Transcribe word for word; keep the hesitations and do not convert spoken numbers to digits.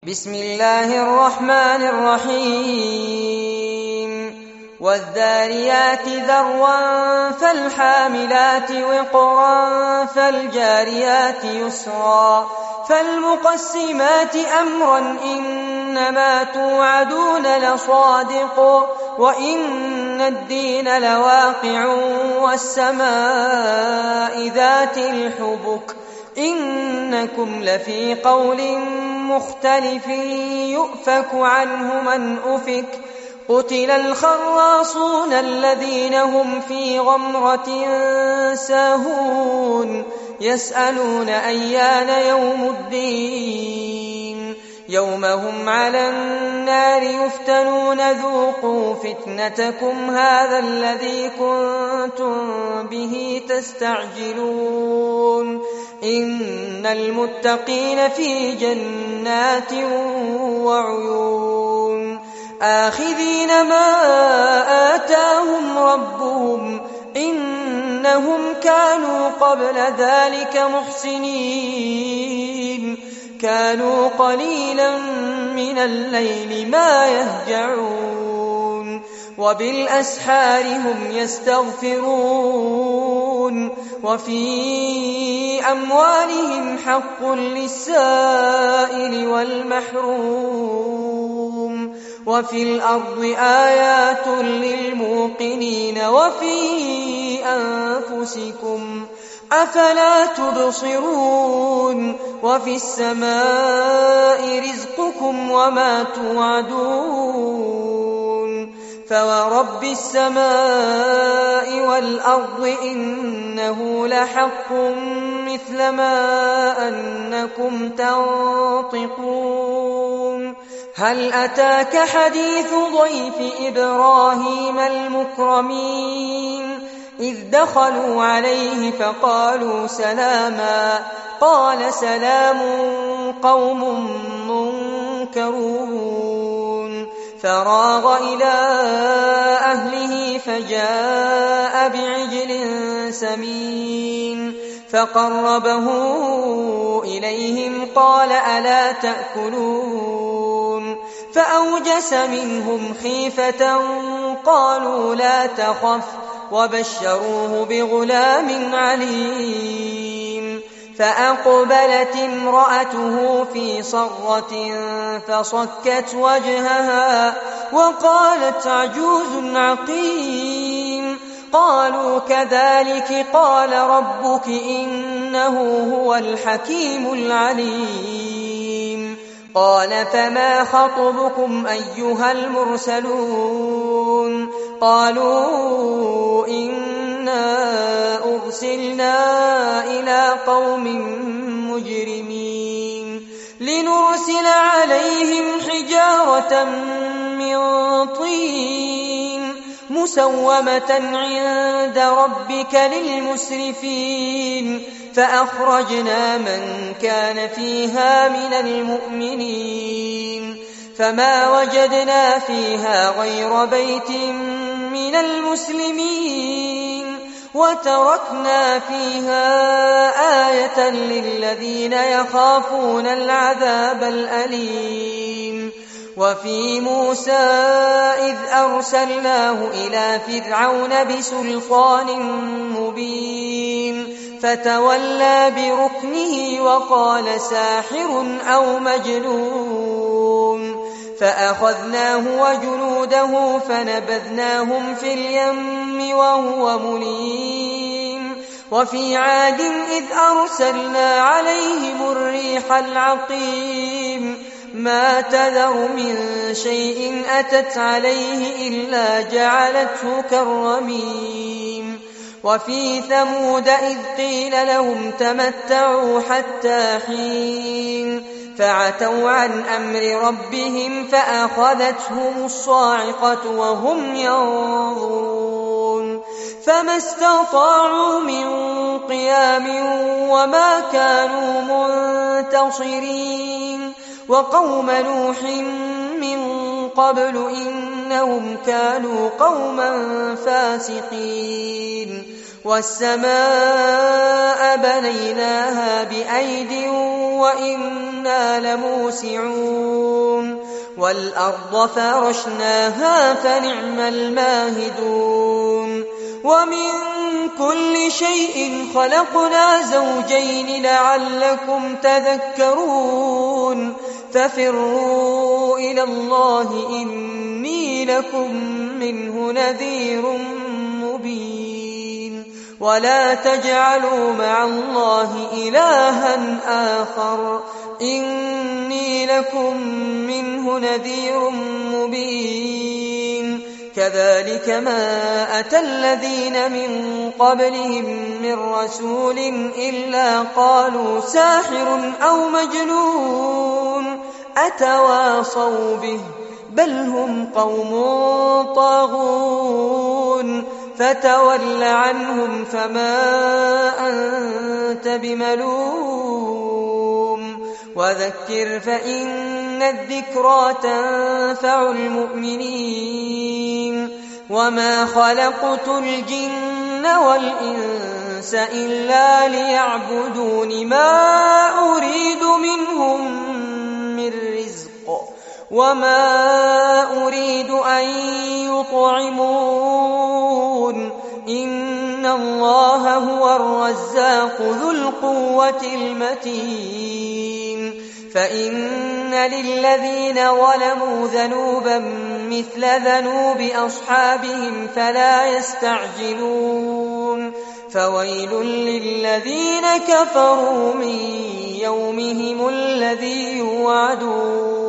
بسم الله الرحمن الرحيم والذاريات ذروا فالحاملات وقرا فالجاريات يسرا فالمقسمات أمرا إنما توعدون لصادق وإن الدين لواقع والسماء ذات الحبك إنكم لفي قول مختلف يؤفك عنه من أفك قتل الخراصون الذين هم في غمرة ساهون يسألون أيان يوم الدين يوم هم على النار يفتنون ذوقوا فتنتكم هذا الذي كنتم به تستعجلون إن المتقين في جنات وعيون آخذين ما آتاهم ربهم إنهم كانوا قبل ذلك محسنين كانوا قليلا من الليل ما يهجعون وبالأسحار هم يستغفرون وفي أموالهم حق للسائل والمحروم وفي الأرض آيات للموقنين وفي أنفسكم أفلا تبصرون وفي السماء رزقكم وما توعدون فورب السماء والأرض إنه لحق مثل ما أنكم تنطقون هل أتاك حديث ضيف إبراهيم المكرمين إذ دخلوا عليه فقالوا سلاما قال سلام قوم منكرون فراغ إلى أهله فجاء بعجل سمين فقربه إليهم قال ألا تأكلون فأوجس منهم خيفة قالوا لا تخف وبشروه بغلام عليم فأقبلت امرأته في صرة فصكت وجهها وقالت عجوز عقيم قالوا كذلك قال ربك إنه هو الحكيم العليم قال فما خطبكم أيها المرسلون قالوا إنا أرسلنا إلى قوم مجرمين لنرسل عليهم حجارة من طين مسومة عند ربك للمسرفين فأخرجنا من كان فيها من المؤمنين فما وجدنا فيها غير بيت من المسلمين وتركنا فيها آية للذين يخافون العذاب الأليم وفي موسى إذ أرسلناه إلى فرعون بسلطان مبين فتولى بركنه وقال ساحر أو مجنون فأخذناه وجنوده فنبذناهم في اليم وهو مليم وفي عاد إذ أرسلنا عليهم الريح العقيم ما تذر من شيء أتت عليه إلا جعلته كالرميم وفي ثمود إذ قيل لهم تمتعوا حتى حين فعتوا عن أمر ربهم فأخذتهم الصاعقة وهم ينظرون فما استطاعوا من قيام وما كانوا منتصرين وقوم نوح من قبل إنهم كانوا قوما فاسقين والسماء بنيناها بأيد وإنا لموسعون والأرض فرشناها فنعم الماهدون ومن كل شيء خلقنا زوجين لعلكم تذكرون ففروا إلى الله إني لكم منه نذير مبين ولا تجعلوا مع الله إلها آخر إني لكم منه نذير مبين كذلك ما أتى الذين من قبلهم من رسول إلا قالوا ساحر أو مجنون أتواصوا به بل هم قوم طاغون فتول عنهم فما أنت بملوم وذكر فإن الذكرى تنفع المؤمنين وما خلقت الجن والإنس إلا ليعبدون ما أريد منهم من رزق وما أريد أن يطعمون إن الله هو الرزاق ذو القوة المتين فإن للذين ظلموا ذنوبا مثل ذنوب أصحابهم فلا يستعجلون فويل للذين كفروا من يومهم الذي يوعدون